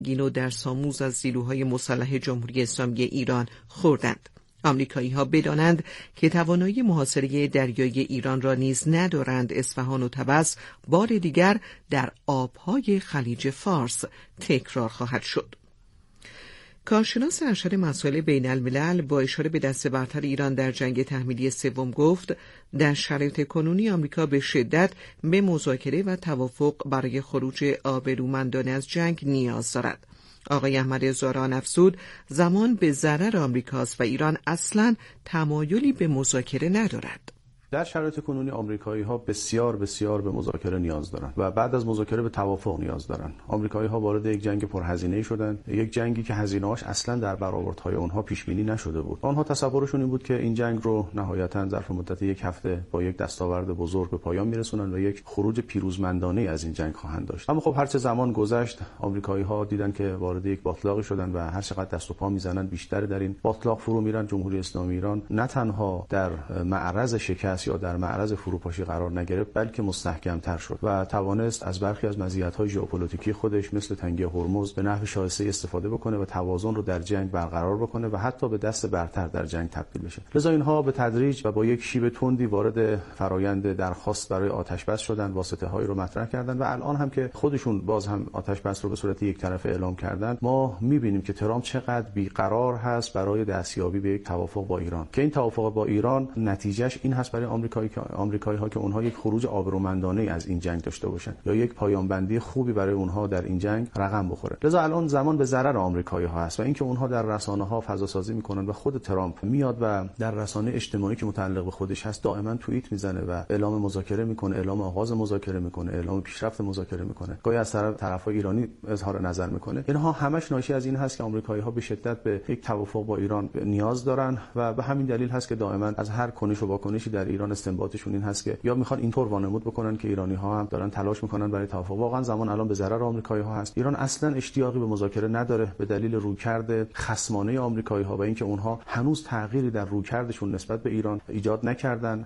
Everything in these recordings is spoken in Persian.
گینو در ساموز از نیروهای مسلح جمهوری اسلامی ایران خوردند. آمریکایی‌ها بدانند که توانایی محاصره دریایی ایران را نیز ندارند، اصفهان و طبس بار دیگر در آبهای خلیج فارس تکرار خواهد شد. کارشناس ارشد مسائل بین الملل با اشاره به دست برتر ایران در جنگ تحمیلی سوم گفت در شرایط کنونی آمریکا به شدت به مذاکره و توافق برای خروج آبرومندانه از جنگ نیاز دارد. آقای احمد زاران افزود زمان به ضرر آمریکاست و ایران اصلاً تمایلی به مذاکره ندارد. در شرایط کنونی آمریکایی‌ها بسیار به مذاکره نیاز دارند و بعد از مذاکره به توافق نیاز دارند. آمریکایی‌ها وارد یک جنگ پرهزینه‌ای شدند، یک جنگی که هزینه‌هاش اصلاً در برآوردهای آنها پیش بینی نشده بود. آنها تصورشون این بود که این جنگ رو نهایتاً ظرف مدت یک هفته با یک دستاورد بزرگ به پایان میرسونن و یک خروج پیروزمندانه از این جنگ خواهند داشت. اما خب هرچه زمان گذشت آمریکایی‌ها دیدن که وارد یک باتلاقی شدن و هر چقدر دست و پا میزنن بیشتر در این باتلاق فرو میرن. جمهوری اسلامی ایران نه تنها در معرض شکست یا در معرض فروپاشی قرار نگرفت، بلکه مستحکم‌تر شد و توانست از برخی از مزیت‌های ژئوپلیتیکی خودش مثل تنگی هرمز به نحو شایسته استفاده بکنه و توازن رو در جنگ برقرار بکنه و حتی به دست برتر در جنگ تبدیل بشه. لذا اینها به تدریج و با یک شیب تندی وارد فرایند درخواست برای آتش‌بس شدن، واسطه‌هایی رو مطرح کردن و الان هم که خودشون باز هم آتش‌بس رو به صورت یک طرفه اعلام کردن، ما می‌بینیم که ترامپ چقدر بیقرار هست برای دستیابی به یک توافق با ایران، که این توافق با ایران نتیجهش این هست برای آمریکایی‌ها که اونها یک خروج آبرومندانه از این جنگ داشته باشن یا یک پایان بندی خوبی برای اونها در این جنگ رقم بخوره. لذا الان زمان به ضرر آمریکایی‌ها است و اینکه اونها در رسانه‌ها فضا سازی میکنن و خود ترامپ میاد و در رسانه اجتماعی که متعلق به خودش هست دائما توییت میزنه و اعلام مذاکره میکنه، اعلام آغاز مذاکره میکنه، اعلام پیشرفت مذاکره میکنه، گاهی از طرفای ایرانی اظهار نظر میکنه. اینها همش ناشی از این هست که آمریکایی‌ها به شدت به یک توافق با ایران نیاز دارن و به همین دلیل هست که دائما از هر کنش و واکنشی در ایران استنباطشون این هست که یا میخوان اینطور وانمود بکنن که ایرانی‌ها هم دارن تلاش میکنن برای توافق. واقعا زمان الان به ضرر آمریکایی‌ها هست. ایران اصلا اشتیاقی به مذاکره نداره به دلیل رویکرد خصمانه آمریکایی‌ها و اینکه اونها هنوز تغییری در رویکردشون نسبت به ایران ایجاد نکردن.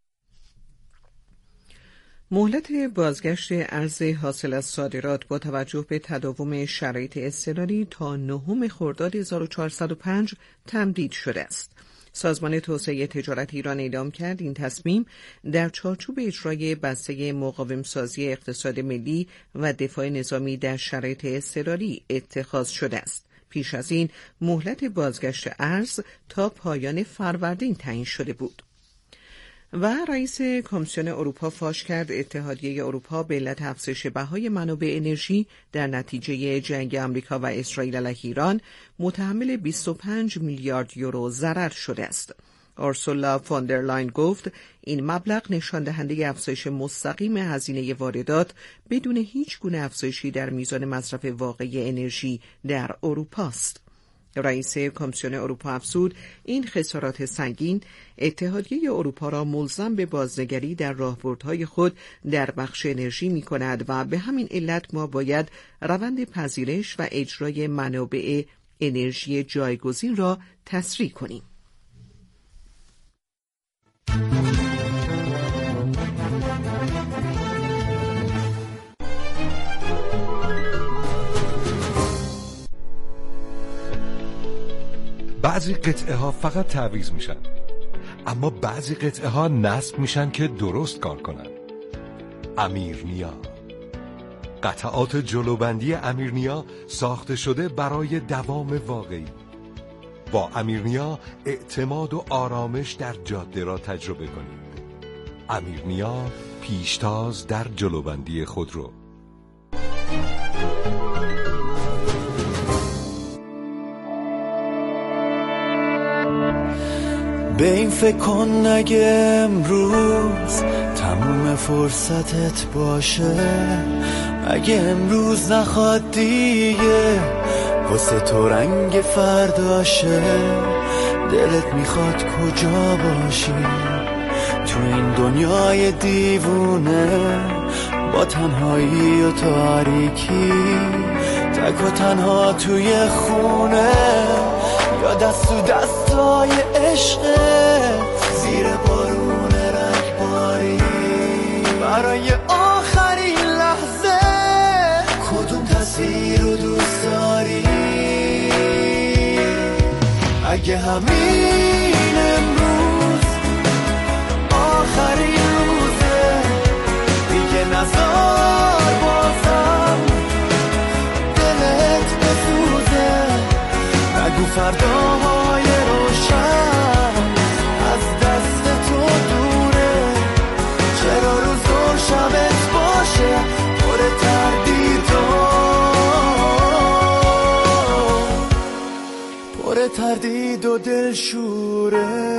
مهلت بازگشت ارز حاصل از صادرات با توجه به تداوم شرایط اضطراری تا 9 خرداد 1405 تمدید شده است. سازمان توسعه تجارت ایران اعلام کرد این تصمیم در چارچوب اجرای بسته مقاوم‌سازی اقتصاد ملی و دفاع نظامی در شرایط اضطراری اتخاذ شده است. پیش از این مهلت بازگشت ارز تا پایان فروردین تعیین شده بود. و رئیس کمیسیون اروپا فاش کرد اتحادیه اروپا به علت افزایش بهای منابع انرژی در نتیجه جنگ آمریکا و اسرائیل علیه ایران متحمل 25 میلیارد یورو ضرر شده است. اورسولا فون در لاین گفت این مبلغ نشان دهنده افزایش مستقیم هزینه واردات بدون هیچ گونه افزایشی در میزان مصرف واقعی انرژی در اروپا است. رئیس کمیسیون اروپا افزود این خسارات سنگین اتحادیه اروپا را ملزم به بازنگری در راهبردهای خود در بخش انرژی می کند و به همین علت ما باید روند پذیرش و اجرای منابع انرژی جایگزین را تسریع کنیم. بعضی قطعه ها فقط تعویض میشن، اما بعضی قطعه ها نصب میشن که درست کار کنن. امیرنیا، قطعات جلوبندی امیرنیا ساخته شده برای دوام واقعی. با امیرنیا اعتماد و آرامش در جاده را تجربه کنید. امیرنیا، پیشتاز در جلوبندی خودرو. به این فکر کن اگه امروز تموم فرصتت باشه، اگه امروز نخواد دیگه واسه تو رنگ فرداشه، دلت میخواد کجا باشی تو این دنیای دیوونه، با تنهایی و تاریکی، تک و تنها توی خونه، یا دست تو دستای عشقت زیر بارون رگباری، برای آخرین لحظه کدوم تصویر رو دوست داری؟ اگه همین امروز آخرین روزه، دیگه نذار بازم دلت بسوزه. نگو فرداهای روشن از دست تو دوره، چرا روز و شبت باشه پر تردید و دلشوره.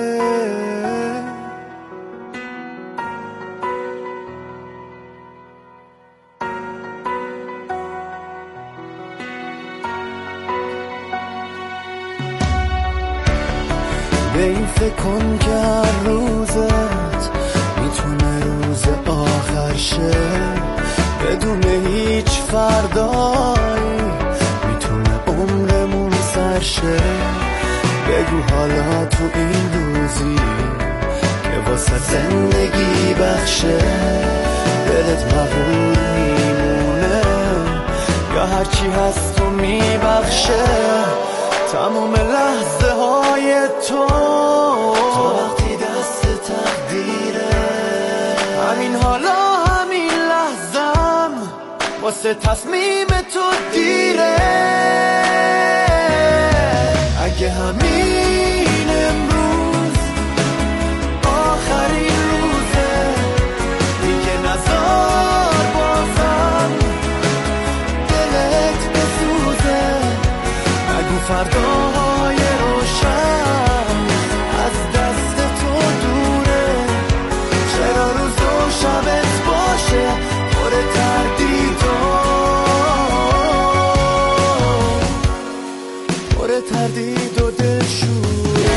به این فکر کن که هر روزت میتونه روز آخر شه، بدون هیچ فردایی میتونه عمرمون سر شه. بگو حالا تو این روزی که واسه زندگی بخشه، دلت مغرور میمونه یا هرچی هست تو میبخشه. تمام لحظه های تو وقتی دست تقدیره، همین حالا همین لحظم واسه تصمیم تو دیره. اگه همین امروز آخرین روزه، دیگه نذار بازم دلت بسوزه. نگو فرداهای روشن از دست تو دوره، چرا روز و شبت باشه پر تردید و دلشوره.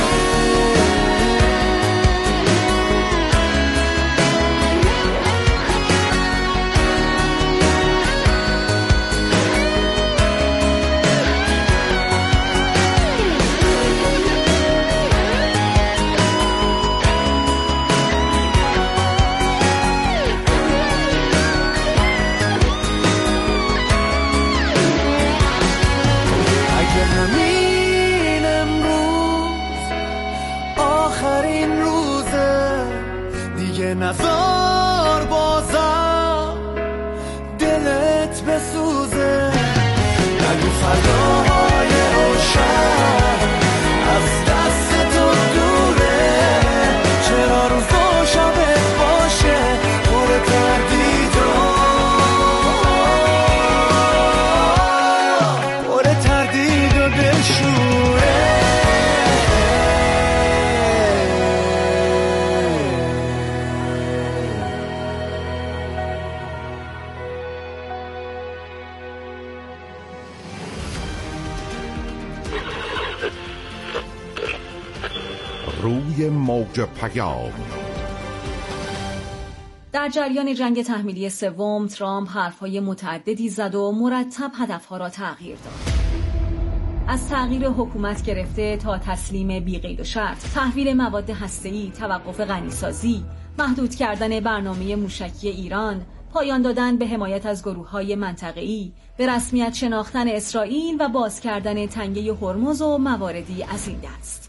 نذار بازم دلت بسوزه. نگو فرداهای روشن از دست تو دوره، چرا روز و شبت باشه پر تردید و دلشوره. روی موج پیام. در جریان جنگ تحمیلی سوم ترامپ حرفهای متعددی زد و مرتب هدفها را تغییر داد. از تغییر حکومت گرفته تا تسلیم بی‌قید و شرط، تحویل مواد هسته‌ای، توقف غنیسازی، محدود کردن برنامه موشکی ایران، پایان دادن به حمایت از گروه‌های منطقه‌ای، به رسمیت شناختن اسرائیل و باز کردن تنگه هرمز و مواردی از این دست.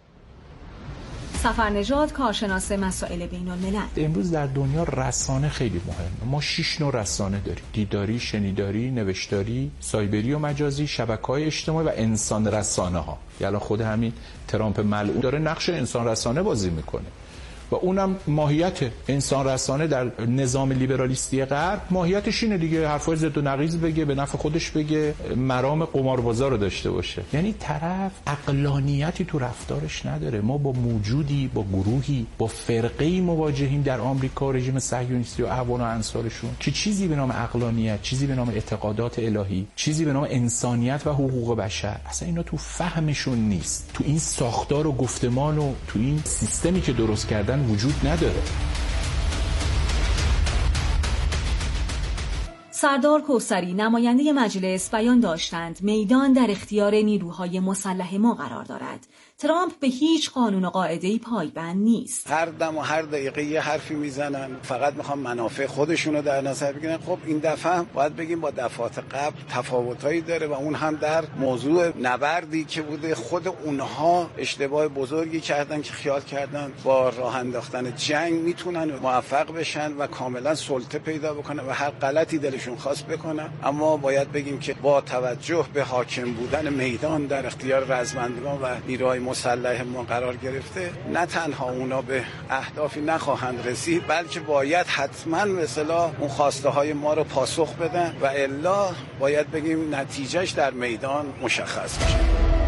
سفرنژاد، کارشناس مسائل بین‌الملل: امروز در دنیا رسانه خیلی مهمه. ما 6 نوع رسانه داریم: دیداری، شنیداری، نوشتاری، سایبری و مجازی، شبکه‌های اجتماعی و انسان رسانه ها. یعنی خود همین ترامپ ملعون داره نقش انسان رسانه بازی میکنه و اونم ماهیت انسان رسانه در نظام لیبرالیستی غرب ماهیتش اینه دیگه، حرفای ضد و نقیض بگه، به نفع خودش بگه، مرام قماربازا رو داشته باشه. یعنی طرف عقلانیتی تو رفتارش نداره. ما با موجودی، با گروهی، با فرقه‌ای مواجهیم در آمریکا، رژیم صهیونیستی و اعوان و انصارشون، که چیزی به نام عقلانیت، چیزی به نام اعتقادات الهی، چیزی به نام انسانیت و حقوق بشر اصلا اینا تو فهمشون نیست. تو این ساختار و گفتمان و تو این سیستمی که درست کردن وجود نداره. سردار کوثری نماینده مجلس بیان داشتند میدان در اختیار نیروهای مسلح ما قرار دارد. ترامپ به هیچ قانون و قاعده‌ای پایبند نیست. هر دم و هر دقیقه یه حرفی میزنن، فقط میخوان منافع خودشونو در نظر بگیرن. خب این دفعه هم باید بگیم با دفعات قبل تفاوتایی داره و اون هم در موضوع نبردی که بوده. خود اونها اشتباه بزرگی کردن که خیال کردن با راه انداختن جنگ میتونن موفق بشن و کاملا سلطه پیدا بکنن و هر غلطی دلشون خواست بکنن. اما باید بگیم که با توجه به حاکم بودن میدان در اختیار رزمندگان و نیروهای مسلح ما قرار گرفته، نه تنها اونا به اهدافی نخواهند رسید، بلکه باید حتما به اصطلاح اون خواسته های ما رو پاسخ بدن و الا باید بگیم نتیجهش در میدان مشخص میشه.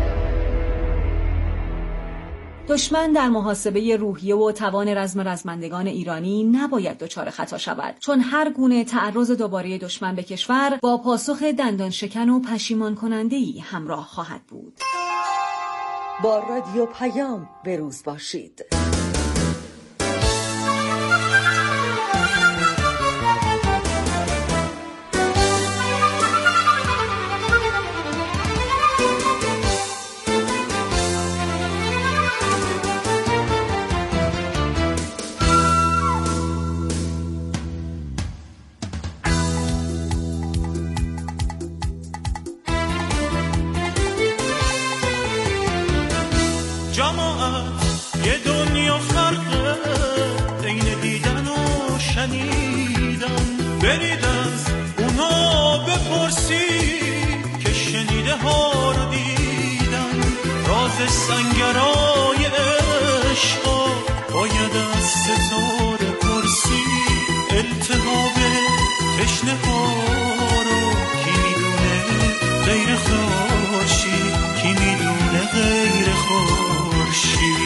دشمن در محاسبه روحیه و توان رزمندگان ایرانی نباید دچار خطا شود، چون هر گونه تعرض دوباره دشمن به کشور با پاسخ دندان شکن و پشیمان کننده‌ای همراه خواهد بود. با رادیو پیام به روز باشید. یه دنیا فرقه بین دیدن و شنیدن. برید از اونا بپرسی که شنیده ها رو دیدن. راز سنگرای عشقا باید از ستاره پرسی. التهاب تشنه ها رو کی میدونه غیر خورشید، کی میدونه غیر خورشید.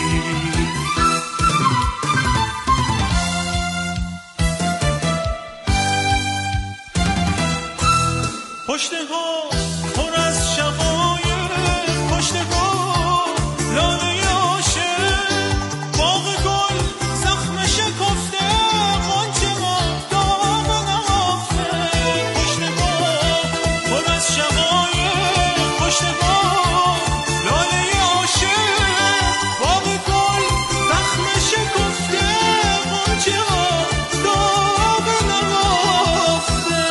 پشت ها پر از شقایق، پشت ها لاله عاشق، باغ گل زخم شکفته، غنچه ها داغ نهفته. پشت ها پر از شقایق، پشت ها لاله عاشق، باغ گل زخم شکفته، غنچه ها داغ نهفته.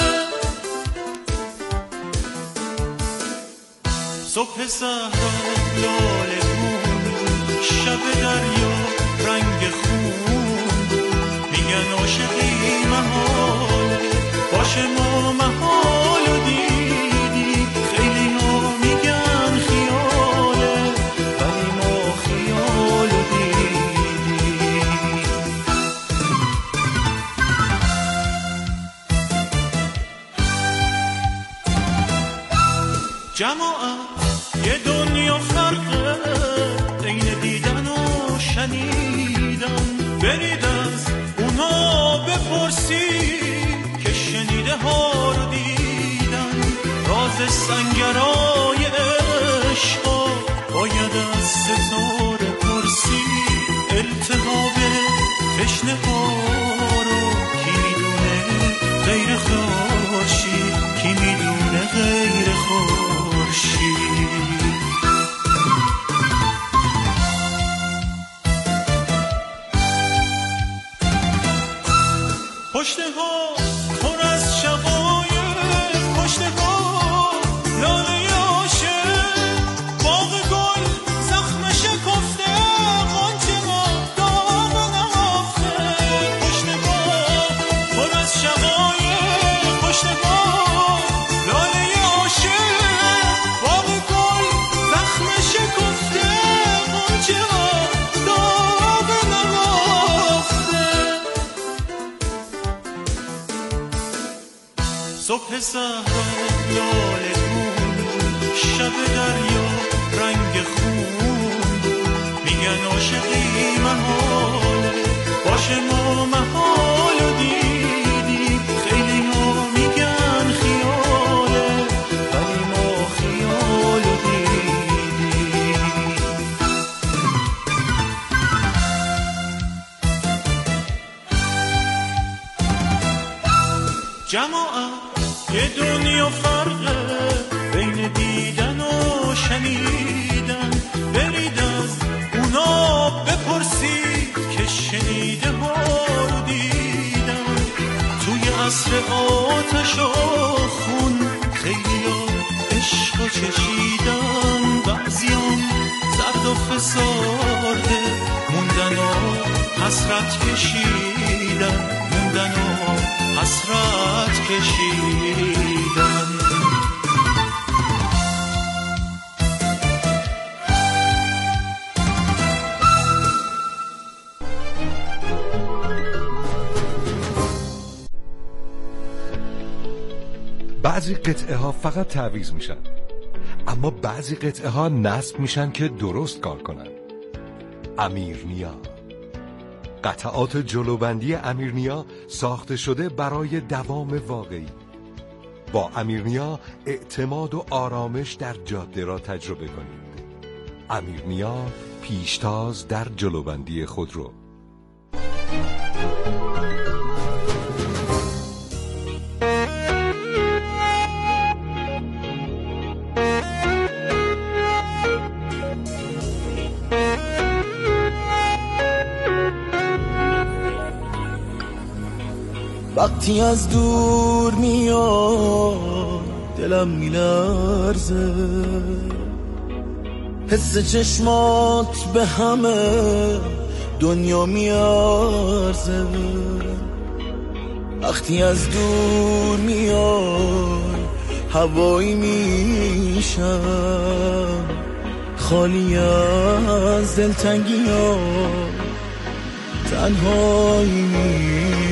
صبح صحرا لاله گون، شب دریا رنگ خون. میگن عاشقی محال باشه، ما محال و دیدی. خیلی ها میگن خیاله ولی ما خیال و دیدی. جماعت یه دنیا فرقه بین دیدن و شنیدن. برید از اونا بپرسی که شنیده ها رو دیدن. راز سنگرای عشقا باید از ستاره پرسی. التهاب تشنه ها رو کی میدونه غیر خورشید، کی میدونه غیر خورشید. پشت ها پر از شقایق، پشت ها لاله عاشق، باغ گل زخم شکفته، غنچه ها داغ نهفته. پشت ها پر از شقایق، پشت ها لاله عاشق، باغ گل زخم شکفته، غنچه ها داغ نهفته. صبح صحرا لاله گون، شب دریا رنگ خون. میگن عاشقی محال باشه، ما محال و دیدی. خیلی ها میگن خیاله ولی ما خیال و دیدی. جماعت و فسرده موندن و حسرت کشیدن، موندن و حسرت کشیدن. بعضی قطعه ها فقط تعویض میشن، اما بعضی قطعه ها نصب میشن که درست کار کنن. امیرنیا، قطعات جلوبندی امیرنیا ساخته شده برای دوام واقعی. با امیرنیا اعتماد و آرامش در جاده را تجربه کنید. امیرنیا، پیشتاز در جلوبندی خودرو. وقتی از دور میاد دلم میلرزه، حس چشمات به همه دنیا میارزه. وقتی از دور میاد هوایی میشم، خالی از دلتنگی ها تنهایی میشم.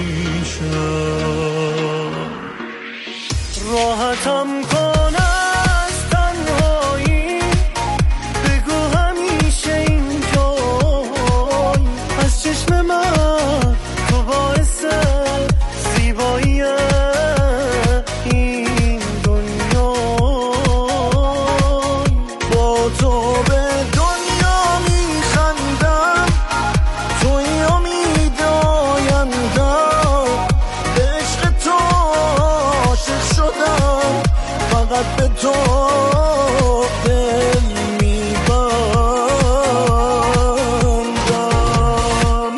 راحتم کن از تنهایی، بگو همیشه اینجایی. از چشم من تو باعث زیبایی این دنیا، با تو به دنیا میخندم، توی امید آیندم. به عشق تو عاشق شدم، فقط به تو دل میبندم.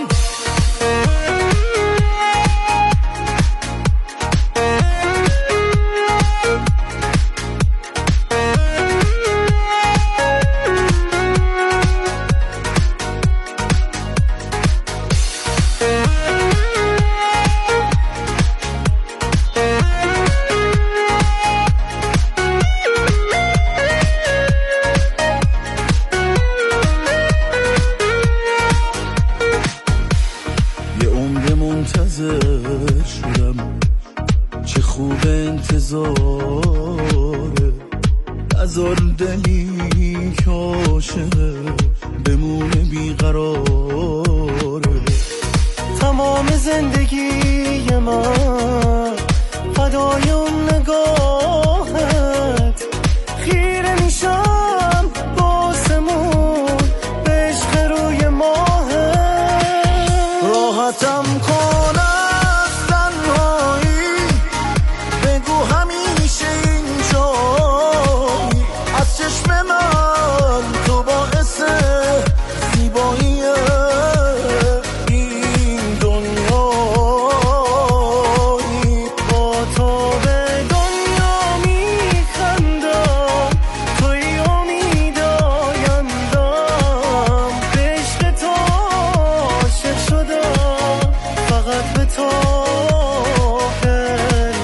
یه عمر منتظر شدم، چه خوب انتظاره. نذار دلی که عاشقه بمونه بیقراره. تمام زندگی من فدای اون نگاهت، خیره میشم باسمون به عشق روی ماهت. راحتم کن از تنهایی، بگو همیشه اینجایی. از چشم من تو باعث زیبایی این دنیایی. با تو به دنیا میخندم، توی امید آیندم. به عشق تو عاشق شدم، فقط به تو دل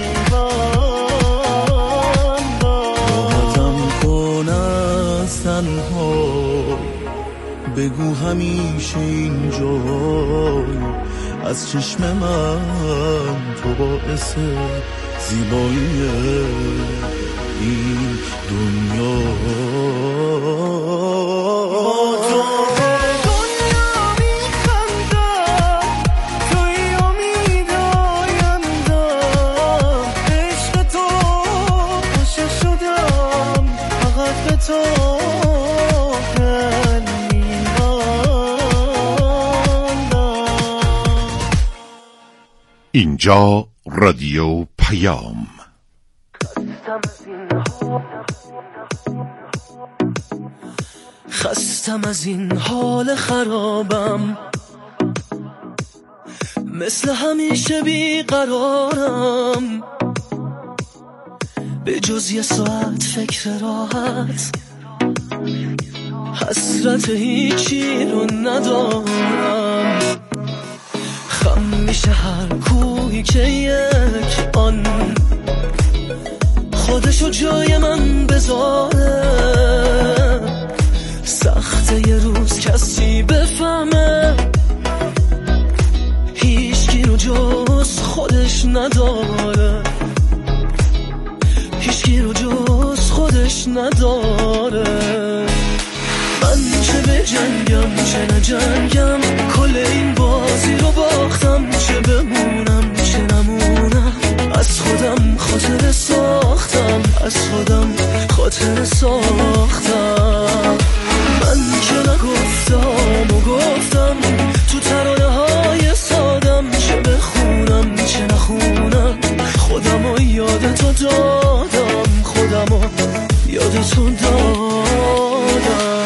میبندم. راحتم کن از تنهایی، بگو همیشه اینجایی. از چشم من تو باعث زیبایی این دنیا. با تو به دنیا میخندم، توی امید آیندم. عشق تو عاشق شدم، فقط به تو دل میبندم. اینجا رادیو پیام. خستم از این حال خرابم، مثل همیشه بیقرارم. به جز یه ساعت فکر راحت حسرت هیچی رو ندارم، خم میشه هر کوهی که یک آن خودشو جای من بذاره. سخته یه روز کسی بفهمه هیچکی رو جز خودش نداره، هیچکی رو جز خودش نداره. من چه به جنگم چه نجنگم، کل این بازی رو باختم، چه بمونم چه نمونم، از خودم خاطر ساختم، از خودم خاطر ساختم. من که نگفتم و گفتم تو ترانه های سادم، چه بخونم چه نخونم، خودم رو یاد تو دادم، خودم رو یاد تو دادم.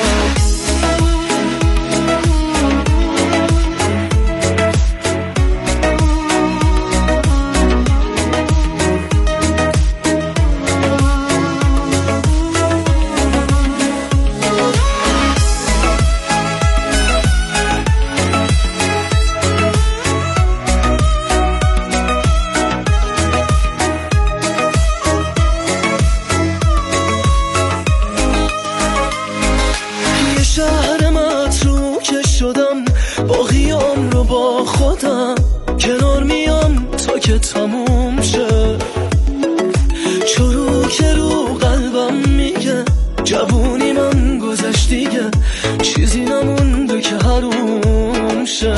کنار میام تا که تموم شه، چرو که رو قلبم میگه جوونی من گذشت دیگه، چیزی نمونده که حروم شه.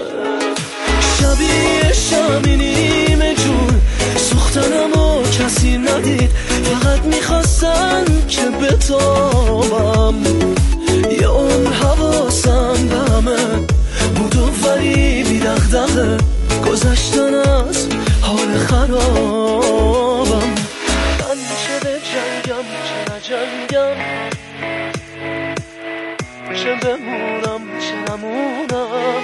شبیه شمی نیمه جون سوختنمو کسی ندید، فقط میخواستن که بتابم، یه عمر حواسم به همه بود و ولی بی دغدغه، گذشتن از حال خرابم. من چه به جنگم چه نجنگم، چه بمونم چه نمونم،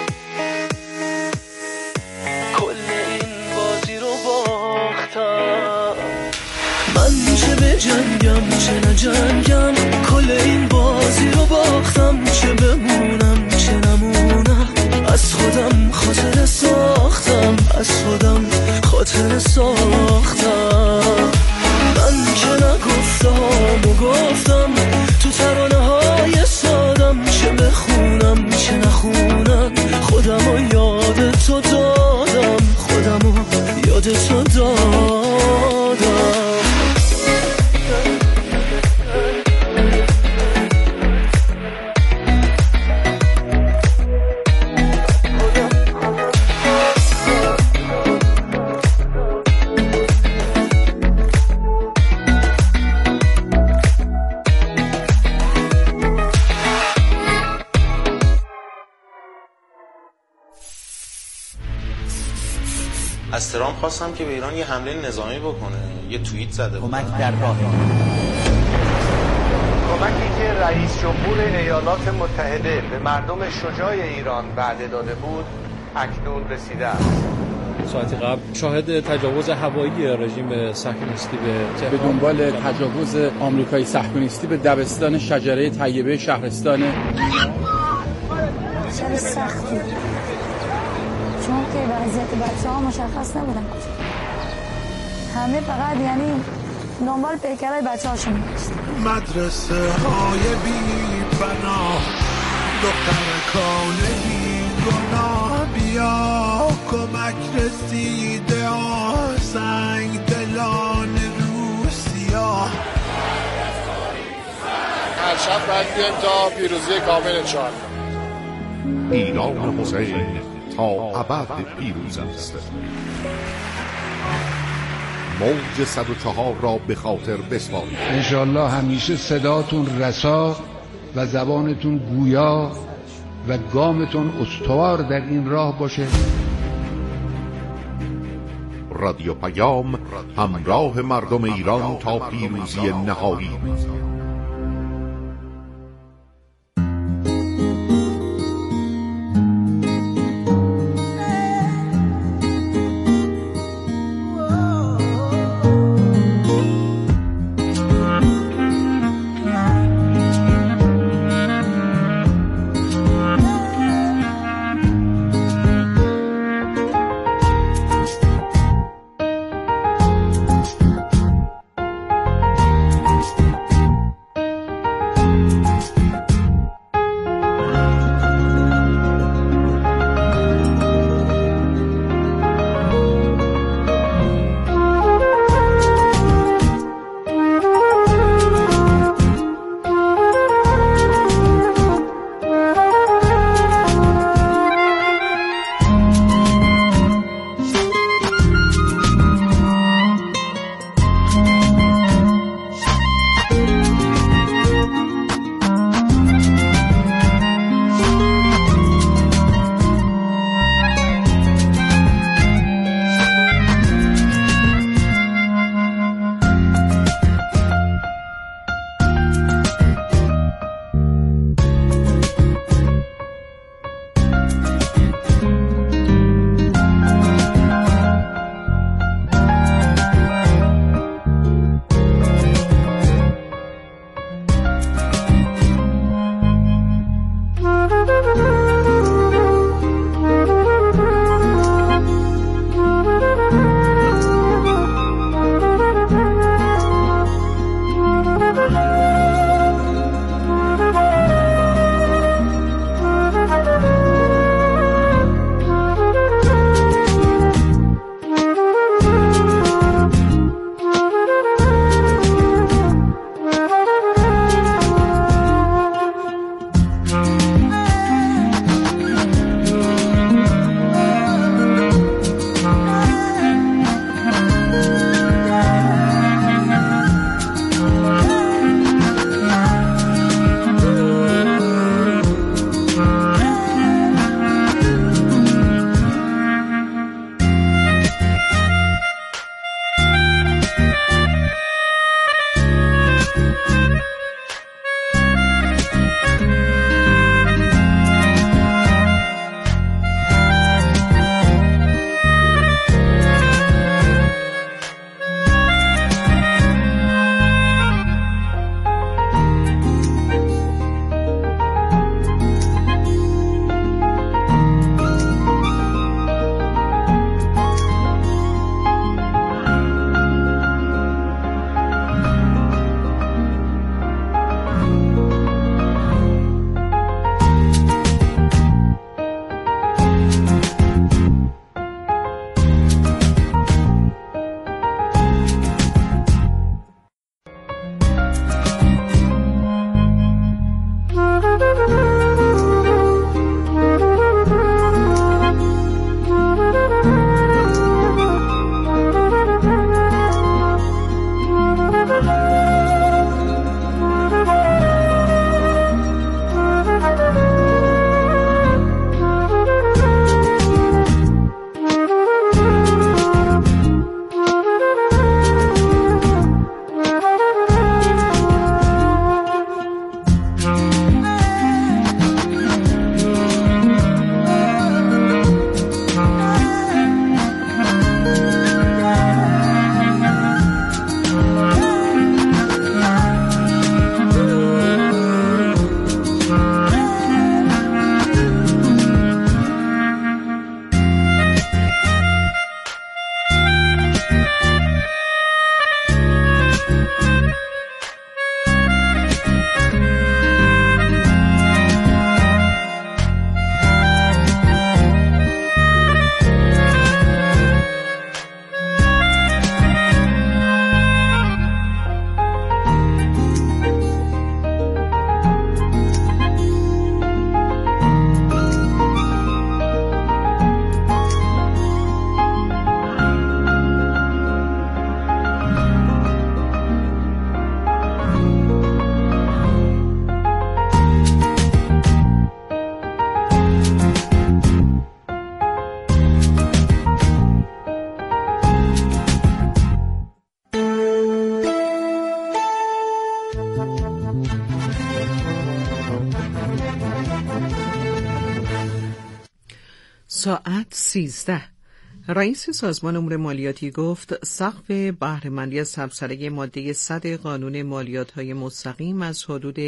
کل این بازی رو باختم. من چه به جنگم چه نجنگم، کل این بازی رو باختم، چه بمونم چه نمونم، از خودم خاطر ساختم، از خودم خاطر ساختم. من که نگفتم و گفتم تو ترانه های سادم، چه بخونم چه نخونم، خودم رو یاد تو دادم، خودم رو یاد تو دادم. از ترامپ خواستم که به ایران یه حمله نظامی بکنه، یه توییت زده بود. کمک در راه. کمکی که رئیس جمهور ایالات متحده به مردم شجاع ایران وعده داده بود اکنون رسیده است. ساعتی قبل شاهد تجاوز هوایی رژیم صهیونیستی به دنبال تجاوز آمریکایی صهیونیستی به دبستان شجره طیبه شهرستان. چه سختی، چون که وضعیت بچه‌ها مشخص نبودن، همه فقط یعنی دنبال پیکرهای بچه‌هاشون می‌گشتن. مدرسه های بی بنا، دختر کانه بی گناه، بیا کمک رسیده سنگ دلان روسیا. هر شب باید بیایم تا پیروزی کامل انشاءالله. ایران حسین تا ابد پیروز است. موج 104 را به خاطر بسپارید. انشالله همیشه صداتون رسا و زبانتون گویا و گامتون استوار در این راه باشه. رادیو پیام، همراه مردم ایران تا پیروزی نهایی. ساعت 13. رئیس سازمان امور مالیاتی گفت سقف بهره‌مندی از تبصره ماده 100 قانون مالیات‌های مستقیم از حدود